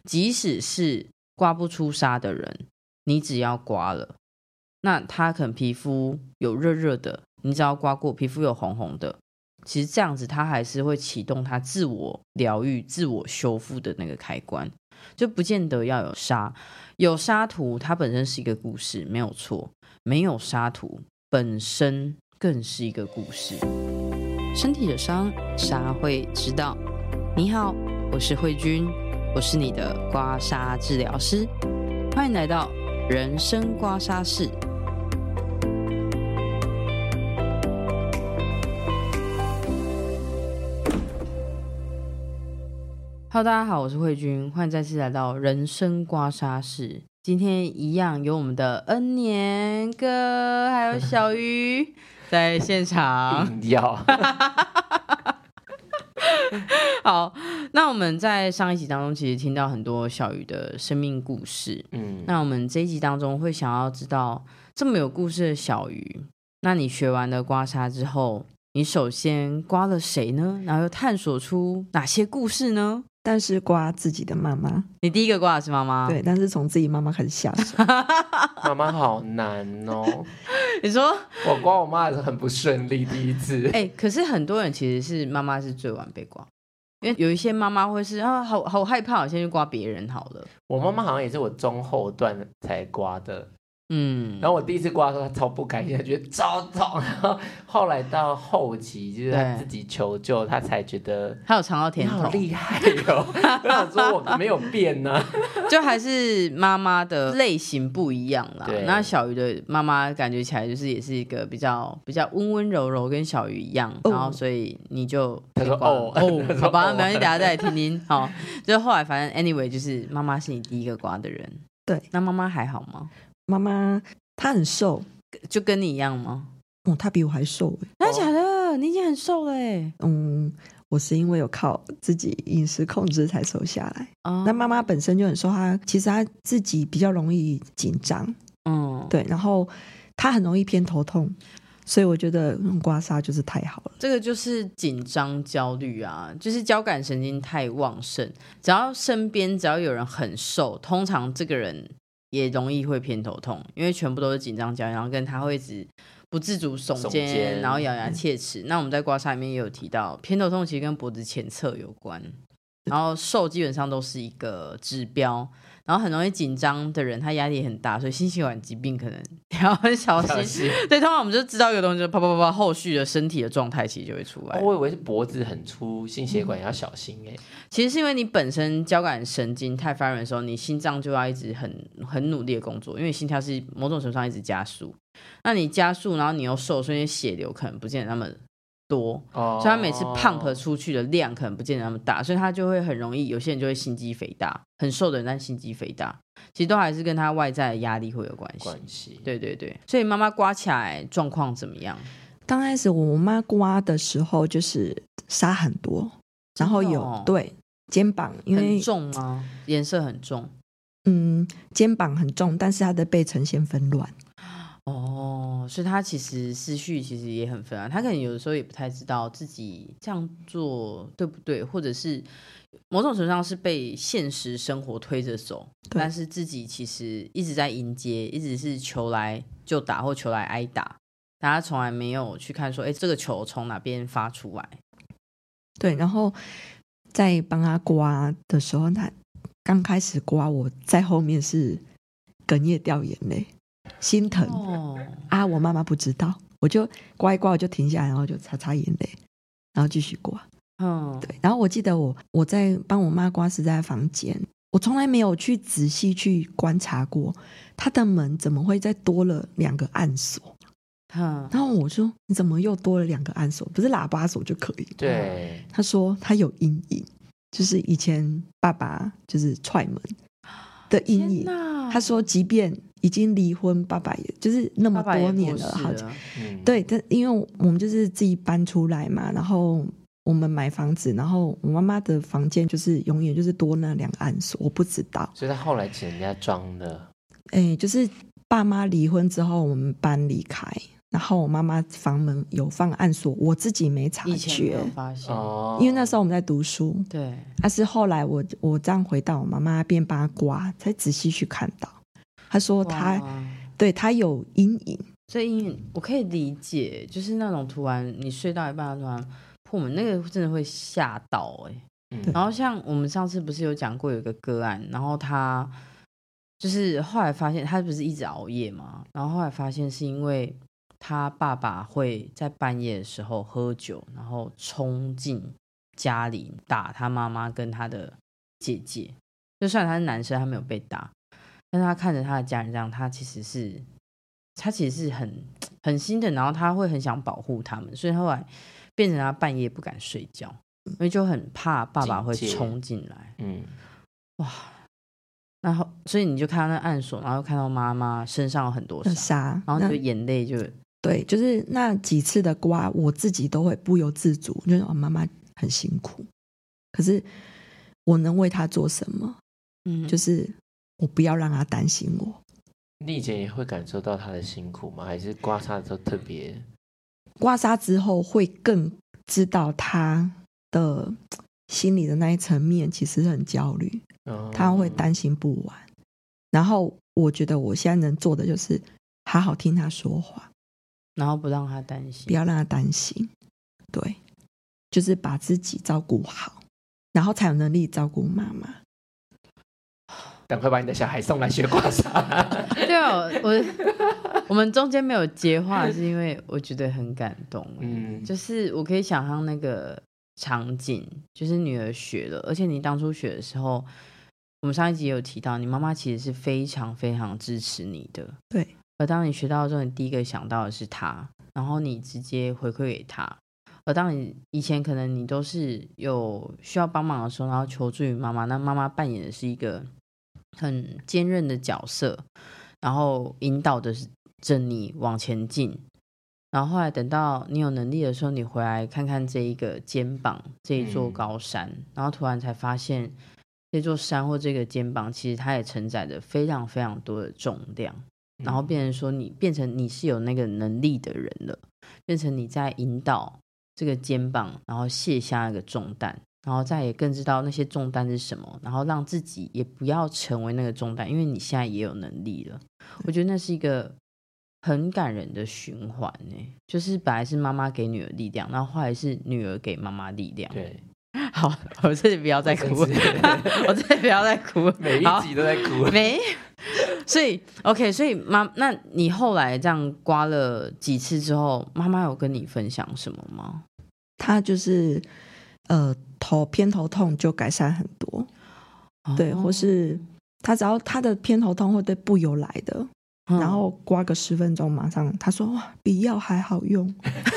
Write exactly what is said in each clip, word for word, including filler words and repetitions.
即使是刮不出痧的人，你只要刮了，那他可能皮肤有热热的，你只要刮过皮肤有红红的，其实这样子他还是会启动他自我疗愈自我修复的那个开关，就不见得要有痧。有痧图它本身是一个故事没有错，没有痧图本身更是一个故事。身体的伤，痧会知道。你好，我是慧君，我是你的刮痧治疗师，欢迎来到人生刮痧室。Hello， 大家好，我是慧君，欢迎再次来到人生刮痧室。今天一样有我们的恩年哥还有小鱼在现场。 硬要好，那我们在上一集当中其实听到很多小鱼的生命故事，嗯，那我们这一集当中会想要知道这么有故事的小鱼，那你学完了刮痧之后，你首先刮了谁呢？然后又探索出哪些故事呢？ 但是刮自己的妈妈。 你第一个刮的是妈妈？ 对，但是从自己妈妈开始下手。 妈妈好难哦。 你说我刮我妈也是很不顺利，第一次。 哎、欸，可是很多人其实是妈妈是最晚被刮，因为有一些妈妈会是啊，好好害怕，我先去刮别人好了。 我妈妈好像也是我中后段才刮的。嗯，然后我第一次刮的时候，她超不开心，她觉得超痛。然后后来到后期，就是她自己求救，她才觉得她有尝到甜头， 好厉害哦！我想说我没有变呢、啊， 就还是妈妈的类型不一样啦。那小鱼的妈妈感觉起来就是也是一个比较比较温温柔柔，跟小鱼一样。哦、然后所以你就她说哦哦，好吧，没关系，等一下再来听听。好，就后来反正 anyway 就是妈妈是你第一个刮的人。 对， 那妈妈还好吗？ 妈妈她很瘦， 就跟你一样吗？ 哦，她比我还瘦哎！ 真的假的？你已经很瘦了哎。 嗯，我是因为有靠自己饮食控制才瘦下来。哦，那妈妈本身就很瘦，她其实她自己比较容易紧张，嗯，对，然后她很容易偏头痛，所以我觉得用刮痧就是太好了。 这个就是紧张焦虑啊，就是交感神经太旺盛，只要身边只要有人很瘦，通常这个人也容易会偏头痛，因为全部都是紧张焦虑，然后跟他会一直不自主耸肩，然后咬牙切齿。那我们在刮痧里面也有提到，偏头痛其实跟脖子前侧有关，然后瘦基本上都是一个指标。然后很容易紧张的人，他压力很大，所以心血管疾病可能要很小心。小心对，通常我们就知道一个东西，就啪啪啪啪，后续的身体的状态其实就会出来。 哦、我以为是脖子很粗，心血管也要小心哎、欸。 其实是因为你本身交感神经太发育的时候，你心脏就要一直很很努力的工作，因为心跳是某种程度上一直加速。那你加速，然后你又瘦，所以血流可能不见得那么多，哦、所以他每次 pump 出去的量可能不见得那么大，所以他就会很容易，有些人就会心肌肥大，很瘦的人但心肌肥大，其实都还是跟他外在的压力会有关系。 关系， 对对对。所以妈妈刮起来状况怎么样？ 刚开始我妈刮的时候就是痧很多，然后有、哦、对肩膀，因为很重吗？颜色很重。 嗯，肩膀很重，但是她的背呈现纷乱。 哦，所以他其实思绪其实也很纷乱，他可能有的时候也不太知道自己这样做对不对，或者是某种程度上是被现实生活推着走，但是自己其实一直在迎接，一直是球来就打或球来挨打，大家从来没有去看说，哎，这个球从哪边发出来。 对，然后在帮他刮的时候，他刚开始刮，我在后面是哽咽掉眼泪。心疼、哦、啊！我妈妈不知道，我就刮一刮，我就停下来，然后就擦擦眼泪，然后继续刮。嗯，对。然后我记得我我在帮我妈刮是在房间，我从来没有去仔细去观察过她的门怎么会再多了两个按锁。嗯，然后我说你怎么又多了两个按锁？不是喇叭锁就可以？ 对。 她说她有阴影，就是以前爸爸就是踹门的阴影。她说即便已经离婚，爸爸也就是那么多年了，好像、嗯、对，但因为我们就是自己搬出来嘛，然后我们买房子，然后我妈妈的房间就是永远就是多那两个暗锁，我不知道， 所以他后来请人家装的。 哎，就是爸妈离婚之后，我们搬离开， 然后我妈妈房门有放暗锁，我自己没察觉，以前没有发现， 因为那时候我们在读书。 对， 但是后来我我这样回到我妈妈那边帮她刮，才仔细去看到，她说她对她有阴影。 所以阴影我可以理解，就是那种突然你睡到一半突然破门，那个真的会吓到哎、欸嗯。然后像我们上次不是有讲过有一个个案，然后他就是后来发现他不是一直熬夜嘛，然后后来发现是因为他爸爸会在半夜的时候喝酒，然后冲进家里打他妈妈跟他的姐姐。就算他是男生，他没有被打，但是他看着他的家人这样，他其实是他其实是很很心疼，然后他会很想保护他们，所以后来变成他半夜不敢睡觉，因为就很怕爸爸会冲进来。嗯，哇。然后，所以你就看到那暗锁，然后看到妈妈身上有很多沙， 然后就眼泪就对，就是那几次的刮，我自己都会不由自主，就是我妈妈很辛苦，可是我能为她做什么？嗯，就是我不要让她担心我。 你以前也会感受到她的辛苦吗？还是刮痧的时候特别？ 刮痧之后会更知道她的心里的那一层面其实很焦虑。他会担心不完，然后我觉得我现在能做的就是好好听他说话， 然后不让他担心， 不要让他担心，对，就是把自己照顾好，然后才有能力照顾妈妈。 赶快把你的小孩送来学刮痧。 对啊，我我们中间没有接话，是因为我觉得很感动。嗯，就是我可以想象那个场景，就是女儿学了，而且你当初学的时候。我们上一集也有提到，你妈妈其实是非常非常支持你的， 对。 而当你学到的时候，你第一个想到的是她，然后你直接回馈给她。而当你以前可能你都是有需要帮忙的时候，然后求助于妈妈，那妈妈扮演的是一个很坚韧的角色，然后引导的着你往前进。然后后来等到你有能力的时候，你回来看看这一个肩膀，这一座高山，嗯、然后突然才发现。这座山或这个肩膀其实它也承载着非常非常多的重量，然后变成说你变成你是有那个能力的人了，变成你在引导这个肩膀，然后卸下那个重担，然后再也更知道那些重担是什么，然后让自己也不要成为那个重担，因为你现在也有能力了。我觉得那是一个很感人的循环耶，就是本来是妈妈给女儿力量，然后后来是女儿给妈妈力量。 对。 好，我这里不要再哭，我这里不要再哭， 每一集都在哭。 没，所以 OK， 所以妈，那你后来这样刮了几次之后，妈妈有跟你分享什么吗？ 她就是呃头偏头痛就改善很多，哦、对，或是她只要她的偏头痛会对不由来的，嗯、然后刮个十分钟，马上她说哇，比药还好用。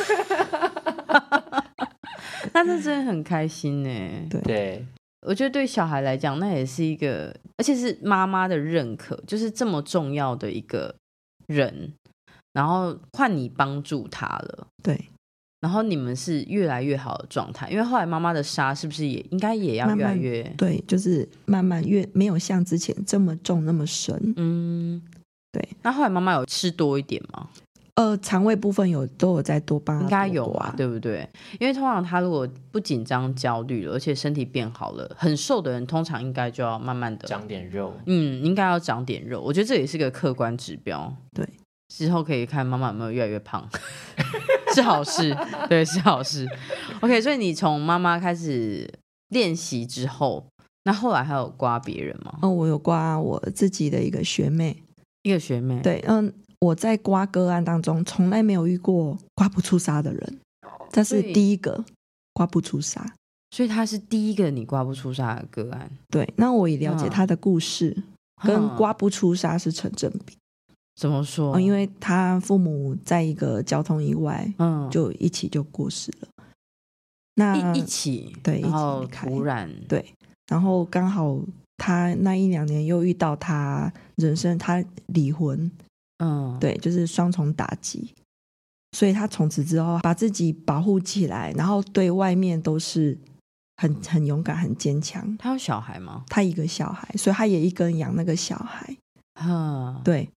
那这真的很开心耶。 对， 我觉得对小孩来讲，那也是一个，而且是妈妈的认可，就是这么重要的一个人，然后换你帮助他了， 对， 然后你们是越来越好的状态，因为后来妈妈的痧是不是也应该也要越来越慢慢对，就是慢慢越没有像之前这么重那么深。嗯，对。 那后来妈妈有吃多一点吗？ 呃，肠胃部分有都有再多帮他， 应该有啊，对不对？因为通常他如果不紧张、焦虑了，而且身体变好了，很瘦的人通常应该就要慢慢的长点肉， 嗯，应该要长点肉。我觉得这也是个客观指标， 对， 之后可以看妈妈有没有越来越胖，是好事，对，是好事。OK， 所以你从妈妈开始练习之后，那后来还有刮别人吗？ 哦，我有刮我自己的一个学妹， 一个学妹， 对，嗯。我在刮个案当中从来没有遇过刮不出痧的人，这是第一个刮不出痧， 所以他是第一个你刮不出痧的个案。 对，那我也了解他的故事，嗯、跟刮不出痧是成正比。 怎么说？ 哦、因为他父母在一个交通意外，嗯，就一起就过世了。那一一起对， 然后突然对，然后刚好他那一两年又遇到他人生他离婚。嗯，对，就是双重打击，所以他从此之后把自己保护起来，然后对外面都是很很勇敢、很坚强。 他有小孩吗？ 他一个小孩，所以他也一个人养那个小孩。嗯，对，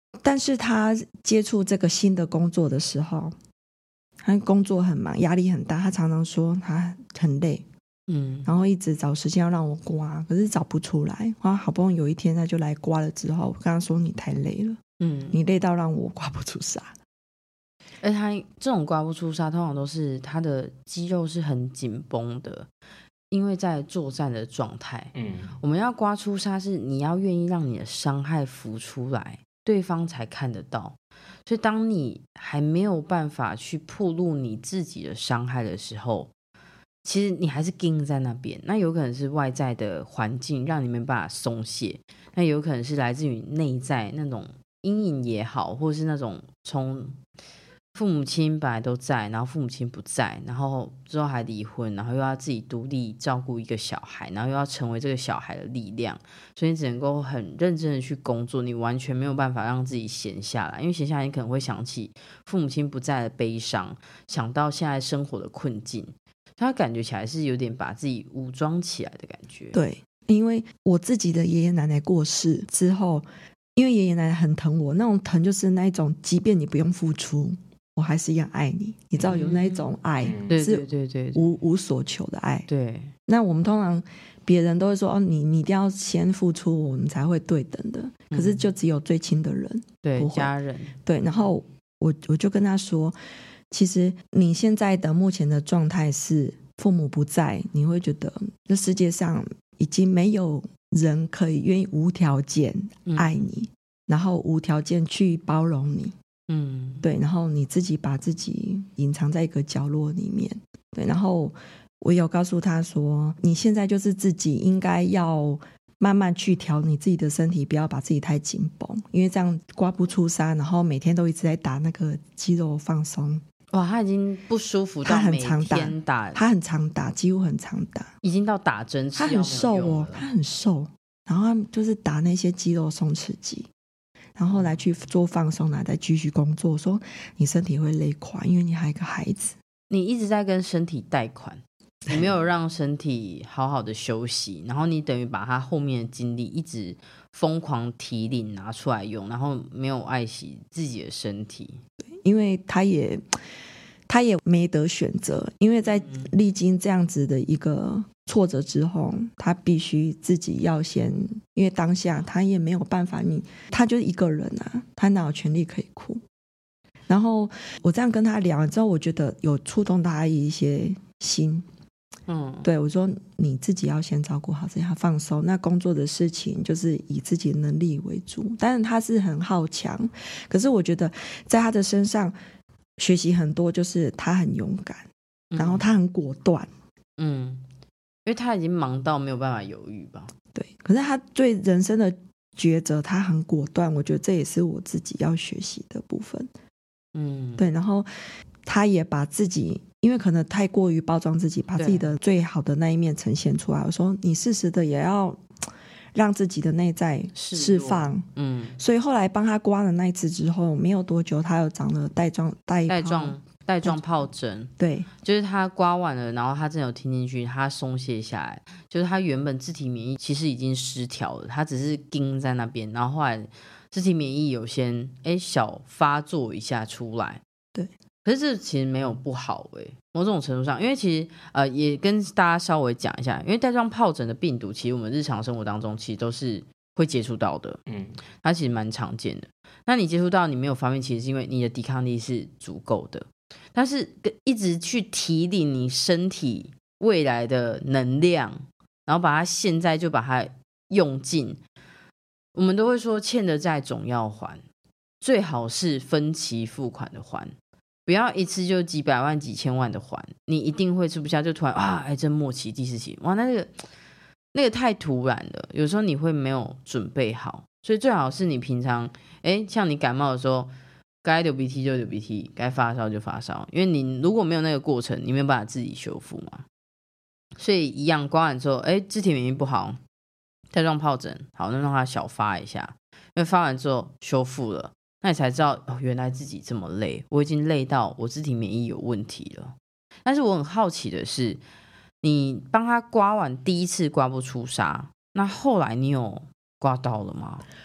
但是他接触这个新的工作的时候，他工作很忙，压力很大，他常常说他很累，嗯，然后一直找时间要让我刮，可是找不出来。然后好不容易有一天他就来刮了之后，我跟他说你太累了，嗯，你累到让我刮不出痧。 而他这种刮不出痧通常都是他的肌肉是很紧绷的，因为在作战的状态，嗯，我们要刮出痧是你要愿意让你的伤害浮出来，对方才看得到。所以当你还没有办法去暴露你自己的伤害的时候，其实你还是盯在那边。那有可能是外在的环境让你没办法松懈，那有可能是来自于内在那种阴影也好，或者是那种从父母亲本来都在，然后父母亲不在，然后之后还离婚，然后又要自己独立照顾一个小孩，然后又要成为这个小孩的力量，所以你只能够很认真的去工作，你完全没有办法让自己闲下来，因为闲下来你可能会想起父母亲不在的悲伤，想到现在生活的困境，他感觉起来是有点把自己武装起来的感觉。 对，因为我自己的爷爷奶奶过世之后，因为爷爷奶奶很疼我，那种疼就是那一种即便你不用付出我还是一样爱你，你知道有那一种爱、嗯、是无无所求的爱。 对， 那我们通常别人都会说哦，你你一定要先付出我们才会对等的，可是就只有最亲的人、嗯、 对，家人。 对，然后我我就跟他说，其实你现在的目前的状态是父母不在，你会觉得这世界上已经没有人可以愿意无条件爱你、嗯、然后无条件去包容你。嗯，对，然后你自己把自己隐藏在一个角落里面。对，然后我有告诉他说，你现在就是自己应该要慢慢去调你自己的身体，不要把自己太紧绷，因为这样刮不出痧，然后每天都一直在打那个肌肉放松。 哇，他已经不舒服到每天打， 他很常打，几乎很常打， 已经到打针。 他很瘦哦，他很瘦，然后他就是打那些肌肉松弛剂，然后来去做放松，来再继续工作。说你身体会累垮，因为你还有一个孩子， 你一直在跟身体贷款，你没有让身体好好的休息，然后你等于把他后面的精力一直疯狂提领拿出来用，然后没有爱惜自己的身体。 因为他也他也没得选择，因为在历经这样子的一个挫折之后，他必须自己要先，因为当下他也没有办法，你他就是一个人啊，他哪有权利可以哭。然后我这样跟他聊之后，我觉得有触动他一些心。嗯，对，我说你自己要先照顾好自己，要放松，那工作的事情就是以自己的能力为主。但是他是很好强，可是我觉得在他的身上学习很多，就是他很勇敢，然后他很果断。 嗯，因为他已经忙到没有办法犹豫吧。 对，可是他对人生的抉择他很果断，我觉得这也是我自己要学习的部分。嗯，对，然后他也把自己，因为可能太过于包装自己，把自己的最好的那一面呈现出来。我说你适时的也要让自己的内在释放。嗯，所以后来帮他刮了那一次之后，没有多久他又长了带状带带状带状疱疹。 对， 就是他刮完了，然后他真的有听进去，他松懈下来，就是他原本自体免疫其实已经失调了，他只是盯在那边，然后后来自体免疫有先哎小发作一下出来。 对， 可是这其实没有不好诶、欸，某种程度上，因为其实呃也跟大家稍微讲一下，因为带状疱疹的病毒，其实我们日常生活当中其实都是会接触到的，嗯，它其实蛮常见的。那你接触到你没有发现，其实是因为你的抵抗力是足够的，但是一直去提领你身体未来的能量，然后把它现在就把它用尽。我们都会说欠的债总要还，最好是分期付款的还，不要一次就几百万几千万的还，你一定会吃不下，就突然啊癌症末期第四期，哇，那个那个太突然了，有时候你会没有准备好，所以最好是你平常哎，像你感冒的时候该流鼻涕就流鼻涕，该发烧就发烧，因为你如果没有那个过程，你没有办法自己修复嘛。所以一样刮完之后，哎，自体免疫不好，带状疱疹，好，那让它小发一下，因为发完之后修复了，那你才知道哦，原来自己这么累，我已经累到我自体免疫有问题了。但是我很好奇的是，你帮他刮完第一次刮不出痧，那后来你有刮到了吗？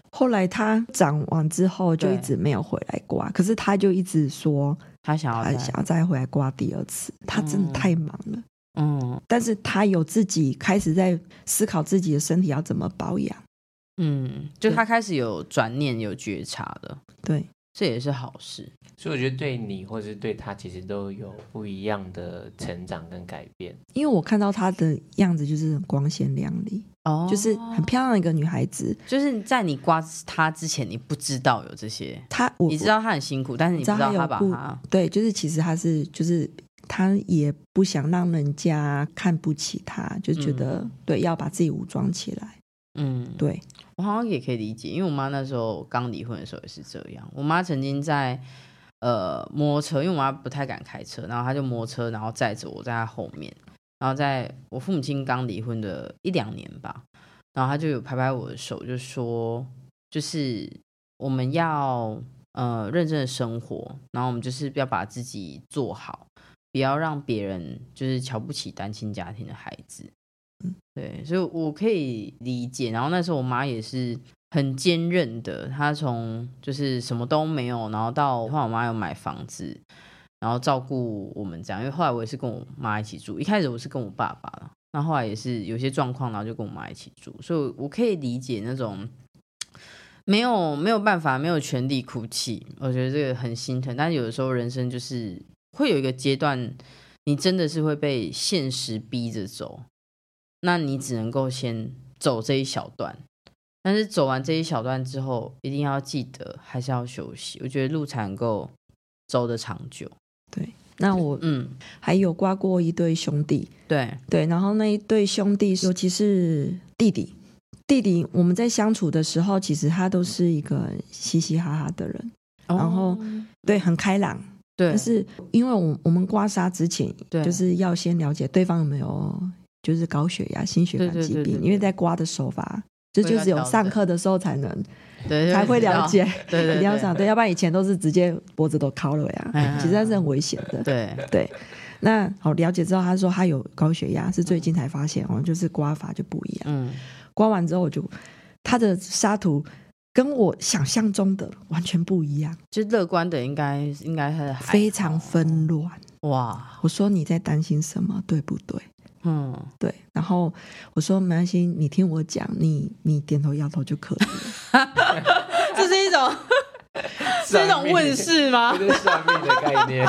后来他长完之后就一直没有回来刮，可是他就一直说他想要他想要再回来刮第二次，他真的太忙了。嗯，但是他有自己开始在思考自己的身体要怎么保养。 嗯，就他开始有转念有觉察了。 对， 这也是好事。 所以我觉得对你或是对他其实都有不一样的成长跟改变。 因为我看到他的样子就是很光鲜亮丽，哦，就是很漂亮的一个女孩子。 就是在你刮他之前你不知道有这些， 他你知道他很辛苦，但是你不知道他把他， 对，就是其实他是就是他也不想让人家看不起他，就觉得、嗯、对，要把自己武装起来。嗯，对， 我好像也可以理解，因为我妈那时候刚离婚的时候也是这样。我妈曾经在呃摩托车，因为我妈不太敢开车，然后她就摩托车，然后载着我在她后面，然后在我父母亲刚离婚的一两年吧，然后她就有拍拍我的手，就说就是我们要呃认真的生活，然后我们就是要把自己做好，不要让别人就是瞧不起单亲家庭的孩子。对，所以我可以理解。然后那时候我妈也是很坚韧的，她从就是什么都没有，然后到后来我妈有买房子，然后照顾我们这样。因为后来我也是跟我妈一起住，一开始我是跟我爸爸，然后后来也是有些状况，然后就跟我妈一起住，所以我可以理解那种没有没有办法没有权利哭泣，我觉得这个很心疼。但是有的时候人生就是会有一个阶段，你真的是会被现实逼着走，那你只能够先走这一小段，但是走完这一小段之后一定要记得还是要休息，我觉得路才能够走得长久。 对，那我嗯还有刮过一对兄弟， 对对，然后那一对兄弟尤其是弟弟弟弟我们在相处的时候其实他都是一个嘻嘻哈哈的人，哦，然后对很开朗，对，但是因为我我们刮痧之前就是要先了解对方有没有就是高血压心血管疾病，对对对对对，因为在刮的手法这就只有上课的时候才能对对对才会了解，对对对，一定要上，对，要不然以前都是直接脖子都敲了呀，嗯，其实那是很危险的。对对，那好了解之后，他说他有高血压，是最近才发现哦，就是刮法就不一样。嗯，刮完之后我就他的痧图跟我想象中的完全不一样， 就乐观的应该应该是非常纷乱。哇，我说你在担心什么，对不对？嗯，对，然后我说没关系，你听我讲，你你点头摇头就可以了。 这是一种是一种问世吗？ 这是算命的概念。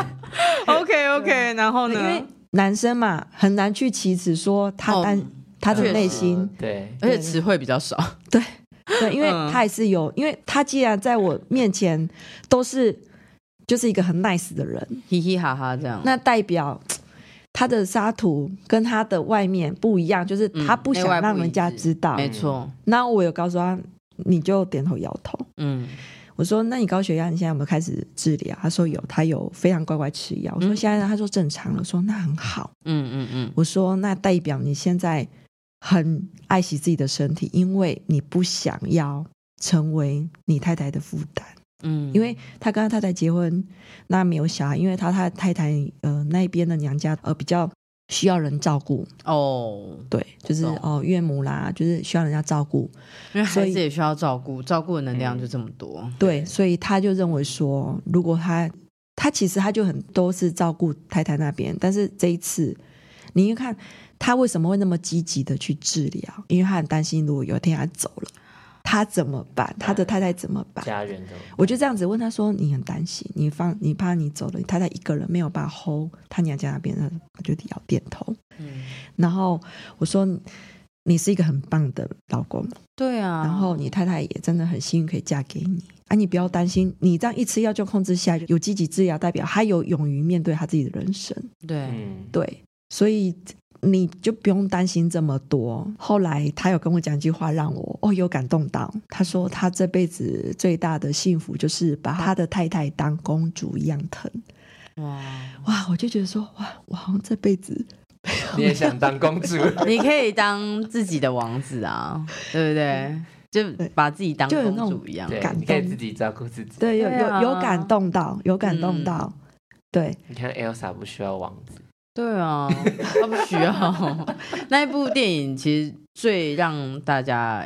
OK OK， 然后呢？ 因为男生嘛，很难去启齿说他担、哦、他的内心， 对， 而且词汇比较少。 对对，因为他也是有，嗯，因为他既然在我面前都是就是一个很 nice 的人， 嘻嘻哈哈这样， 那代表他的痧图跟他的外面不一样，就是他不想让人家知道， 嗯，没错。 那我有告诉他，你就点头摇头。嗯，我说那你高血压你现在有没有开始治疗？他说有，他有非常乖乖吃药。我说现在他说正常了，我说那很好。嗯嗯嗯，我说那代表你现在很爱惜自己的身体，因为你不想要成为你太太的负担。嗯，因为他跟他太太结婚，那没有小孩，因为他他太太呃那边的娘家呃比较需要人照顾哦，对，就是哦岳母啦，就是需要人家照顾， 因为孩子也需要照顾，照顾的能量就这么多， 对，所以他就认为说，如果他他其实他就很都是照顾太太那边，但是这一次你看他为什么会那么积极的去治疗？因为他很担心，如果有一天他走了。他怎么办？他的太太怎么办？ 家人怎么办？ 我就这样子问他说：“你很担心，你放你怕你走了，你太太一个人没有办法 hold 他娘家那边的，他就要点头。嗯，然后我说你是一个很棒的老公， 对啊， 然后你太太也真的很幸运可以嫁给你啊，你不要担心，你这样一吃药就控制下来，有积极治疗，代表他有勇于面对他自己的人生。 对， 嗯，对，所以。”你就不用担心这么多。后来他有跟我讲一句话让我哦有感动到，他说他这辈子最大的幸福就是把他的太太当公主一样疼。哇哇，我就觉得说哇，我好像这辈子你也想当公主。 你可以当自己的王子啊，对不对？就把自己当公主一样， 感动， 你可以自己照顾自己。 对，有有有感动到，有感动到。嗯，对， 你看 Elsa 不需要王子。 对啊，他不需要。那一部电影其实最让大家就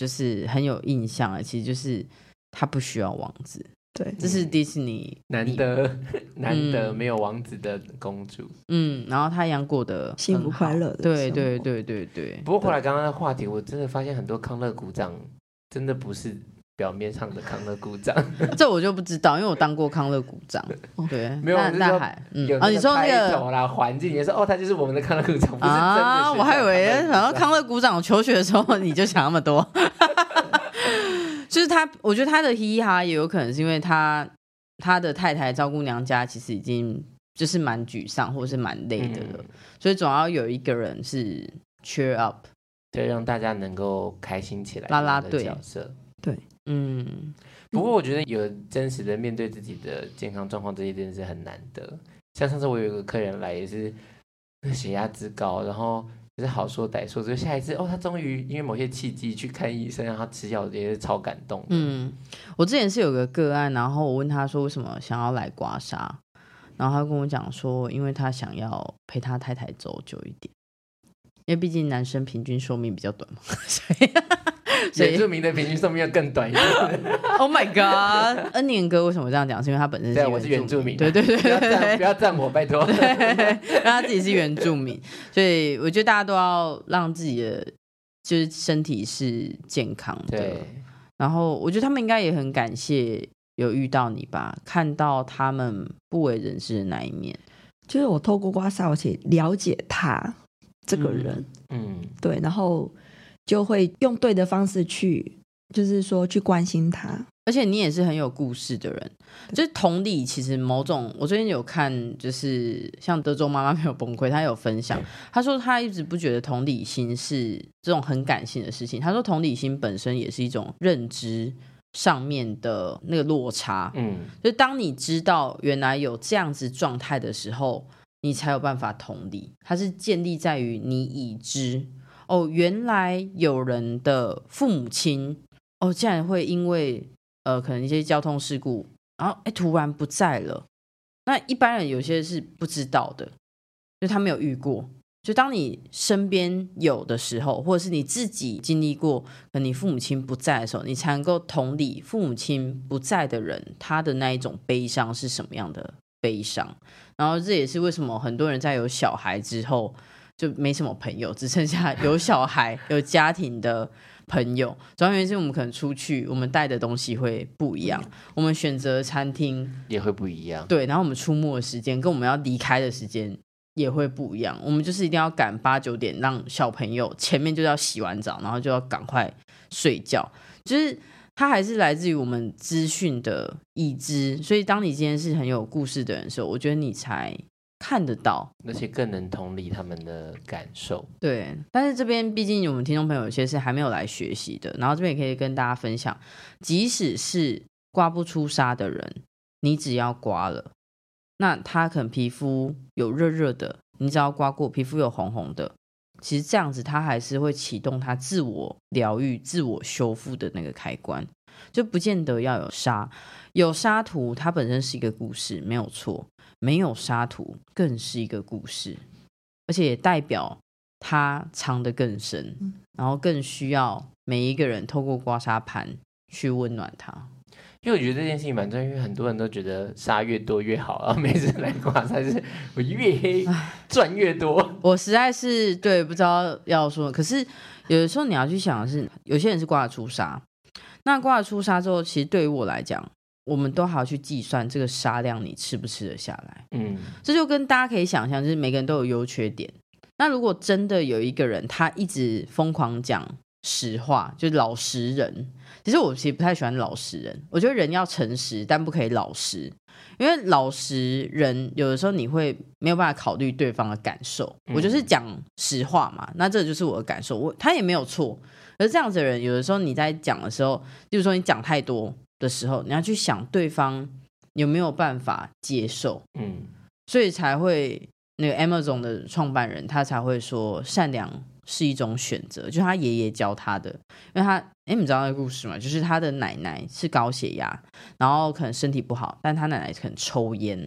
就是很有印象的，其实就是他不需要王子。 对， 这是迪士尼难得难得没有王子的公主。 嗯，然后他一样过得幸福快乐的。 对对对对对。 不过后来刚刚的话题，我真的发现很多康乐股长真的不是表面上的康乐股长。这我就不知道，因为我当过康乐股长。对， 没有那还嗯，有那个开头啦，环境也是哦，他就是我们的康乐股长，不是真的啊。 我还以为然后康乐股长求学的时候你就想那么多。就是他，我觉得他的嘻嘻哈也有可能是因为他他的太太照顾娘家，其实已经就是蛮沮丧或者是蛮累的了，嗯、所以总要有一个人是 cheer up， 对，让大家能够开心起来， 啦啦队角色。 对， 嗯。 不过我觉得有真实的面对自己的健康状况，这一点是很难得。像上次我有一个客人来，也是血压之高，然后。就是好说歹说，就下一次哦，他终于因为某些契机去看医生，然后吃药，也是超感动的。 嗯，我之前是有个个案，然后我问他说为什么想要来刮痧，然后他跟我讲说，因为他想要陪他太太走久一点，因为毕竟男生平均寿命比较短嘛，所以原住民的平均寿命要更短一点。 Oh my god！ 恩年哥为什么这样讲？是因为他本身是我是原住民， 对对对对对， 不要赞我，拜托。 让他自己是原住民，所以我觉得大家都要让自己的就是身体是健康的。 对。 然后我觉得他们应该也很感谢有遇到你吧，看到他们不为人知的那一面。 就是我透过刮痧，而且了解他这个人， 嗯，嗯对，然后。就会用对的方式去，就是说去关心他。 而且你也是很有故事的人，就是同理，其实某种我最近有看，就是像德州妈妈没有崩溃，她有分享，她说她一直不觉得同理心是这种很感性的事情，她说同理心本身也是一种认知上面的那个落差， 嗯， 就当你知道原来有这样子状态的时候，你才有办法同理，它是建立在于你已知。哦，原来有人的父母亲哦，竟然会因为呃可能一些交通事故，然后哎突然不在了。那一般人有些是不知道的，就他没有遇过。就当你身边有的时候，或者是你自己经历过，可能你父母亲不在的时候，你才能够同理父母亲不在的人他的那一种悲伤是什么样的悲伤。然后这也是为什么很多人在有小孩之后。就没什么朋友，只剩下有小孩有家庭的朋友。主要原因是我们可能出去，我们带的东西会不一样，我们选择餐厅也会不一样。 对，然后我们出没的时间跟我们要离开的时间也会不一样。我们就是一定要赶八九点，让小朋友前面就要洗完澡，然后就要赶快睡觉。就是它还是来自于我们资讯的已知，所以当你今天是很有故事的人的时候，我觉得你才看得到， 而且更能同理他们的感受。 对，但是这边毕竟我们听众朋友有些是还没有来学习的，然后这边也可以跟大家分享，即使是刮不出痧的人，你只要刮了，那他可能皮肤有热热的，你只要刮过皮肤有红红的，其实这样子他还是会启动他自我疗愈、自我修复的那个开关，就不见得要有痧。有痧图它本身是一个故事，没有错。没有痧图更是一个故事，而且也代表它藏得更深，然后更需要每一个人透过刮痧盘去温暖它。 因为我觉得这件事情蛮重要，因为很多人都觉得痧越多越好，然后每次来刮痧是我越黑赚越多。 我实在是对不知道要说，可是有的时候你要去想的是，有些人是刮得出痧，那刮得出痧之后，其实对于我来讲，我们都还要去计算这个痧量你吃不吃得下来。 嗯， 这就跟大家可以想象，就是每个人都有优缺点。那如果真的有一个人他一直疯狂讲实话，就是老实人，其实我其实不太喜欢老实人，我觉得人要诚实但不可以老实，因为老实人有的时候你会没有办法考虑对方的感受。我就是讲实话嘛，那这就是我的感受，我他也没有错。而这样子的人有的时候你在讲的时候，例如说你讲太多的时候，你要去想对方有没有办法接受， 嗯， 所以才会那个 Amazon 的创办人他才会说善良是一种选择，就是他爷爷教他的。因为他哎，你知道那个故事吗？就是他的奶奶是高血压，然后可能身体不好，但他奶奶可能抽烟，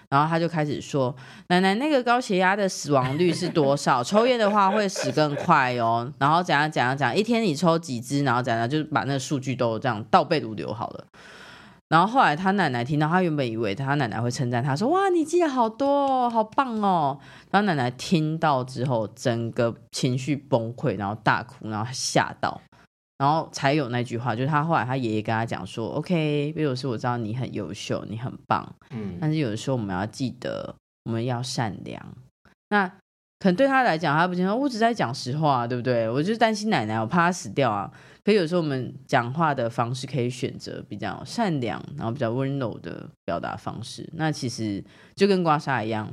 然后他就开始说，奶奶那个高血压的死亡率是多少？抽烟的话会死更快哦，然后怎样怎样怎样，一天你抽几支，然后怎样，就是把那个数据都这样倒背如流好了。然后后来他奶奶听到，他原本以为他奶奶会称赞他说，哇你记得好多哦，好棒哦。然后奶奶听到之后整个情绪崩溃，然后大哭，然后吓到，然后才有那句话，就是他后来他爷爷跟他讲说 OK 贝鲁斯我知道你很优秀你很棒，嗯，但是有的时候我们要记得我们要善良。那可能对他来讲他不听说我只在讲实话、啊、对不对，我就是担心奶奶我怕他死掉啊。可有时候我们讲话的方式可以选择比较善良然后比较温柔的表达方式，那其实就跟刮痧一样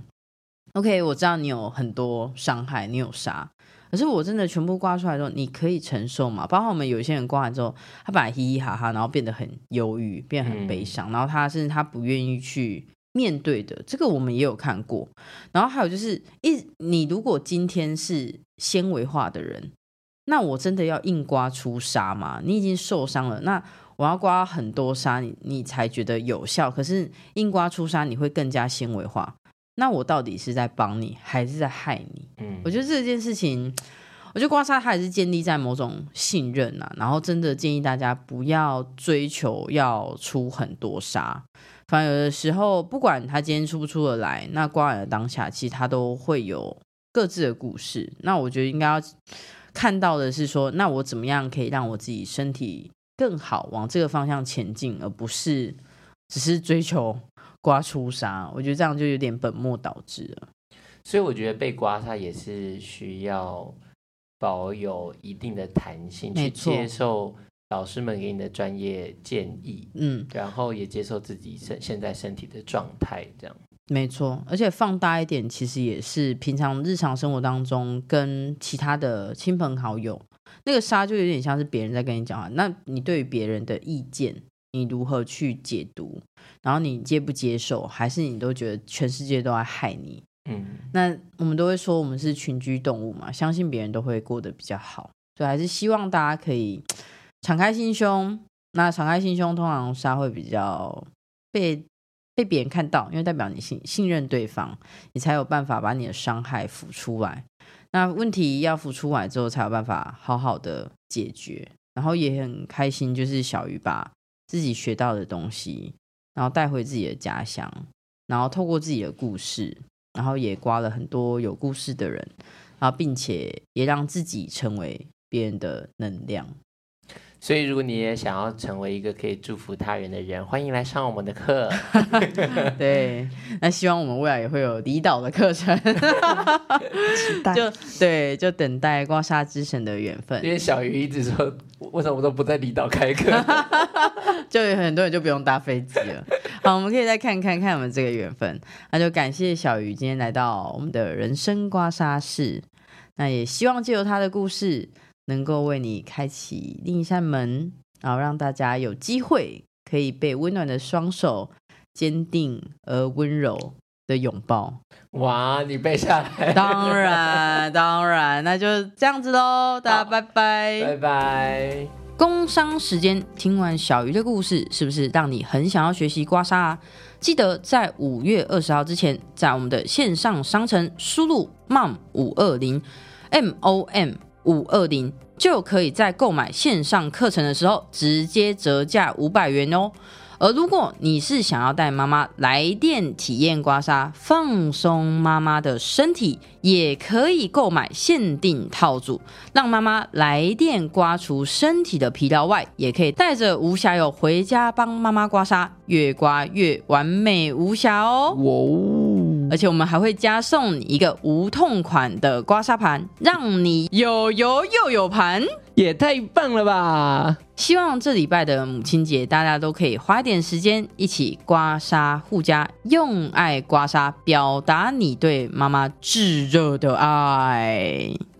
OK 我知道你有很多伤害你有痧，可是我真的全部刮出来之后你可以承受吗？包括我们有一些人刮完之后他本来嘻嘻哈哈然后变得很忧郁变得很悲伤、嗯、然后他甚至他不愿意去面对的，这个我们也有看过。然后还有就是一你如果今天是纤维化的人，那我真的要硬刮出痧吗？你已经受伤了，那我要刮很多痧 你, 你才觉得有效，可是硬刮出痧你会更加纤维化，那我到底是在帮你还是在害你、嗯、我觉得这件事情我觉得刮痧它还是建立在某种信任啊，然后真的建议大家不要追求要出很多痧，反而有的时候不管他今天出不出得来，那刮完的当下其实他都会有各自的故事。那我觉得应该要看到的是说，那我怎么样可以让我自己身体更好往这个方向前进，而不是只是追求刮出痧，我觉得这样就有点本末倒置了。 所以我觉得被刮痧也是需要保有一定的弹性，去接受老师们给你的专业建议，嗯，然后也接受自己现在身体的状态，这样没错。而且放大一点，其实也是平常日常生活当中跟其他的亲朋好友，那个痧就有点像是别人在跟你讲话，那你对于别人的意见你如何去解读，然后你接不接受，还是你都觉得全世界都在害你，嗯，那我们都会说我们是群居动物嘛，相信别人都会过得比较好，所以还是希望大家可以敞开心胸。那敞开心胸通常痧会比较被被别人看到，因为代表你 信, 信任对方，你才有办法把你的伤害浮出来，那问题要浮出来之后才有办法好好的解决。然后也很开心就是小鱼把自己学到的东西然后带回自己的家乡，然后透过自己的故事，然后也刮了很多有故事的人，然后并且也让自己成为别人的能量。 所以如果你也想要成为一个可以祝福他人的人，欢迎来上我们的课对，那希望我们未来也会有离岛的课程期待， 就对，就等待刮痧之神的缘分。 因为小鱼一直说为什么我都不在离岛开课就有很多人就不用搭飞机了。好，我们可以再看看看我们这个缘分。那就感谢小鱼今天来到我们的人生刮痧室，那也希望借由他的故事能够为你开启另一扇门，然后让大家有机会可以被温暖的双手坚定而温柔的拥抱。 哇，你背下来当然当然，那就这样子咯，大家拜拜拜拜。 工商时间，听完小鱼的故事是不是让你很想要学习刮痧啊？记得在五月二十号之前在我们的线上商城输入 M O M 五二零 M O M五二零就可以在购买线上课程的时候直接折价五百元哦。而如果你是想要带妈妈来店体验刮痧放松妈妈的身体，也可以购买限定套组，让妈妈来店刮除身体的疲劳外，也可以带着无瑕油回家帮妈妈刮痧，越刮越完美无瑕哦。哇，而且我们还会加送你一个无痛款的刮痧盘，让你有油又有盘， 也太棒了吧。 希望这礼拜的母亲节大家都可以花点时间一起刮痧护家，用爱刮痧表达你对妈妈炙热的爱。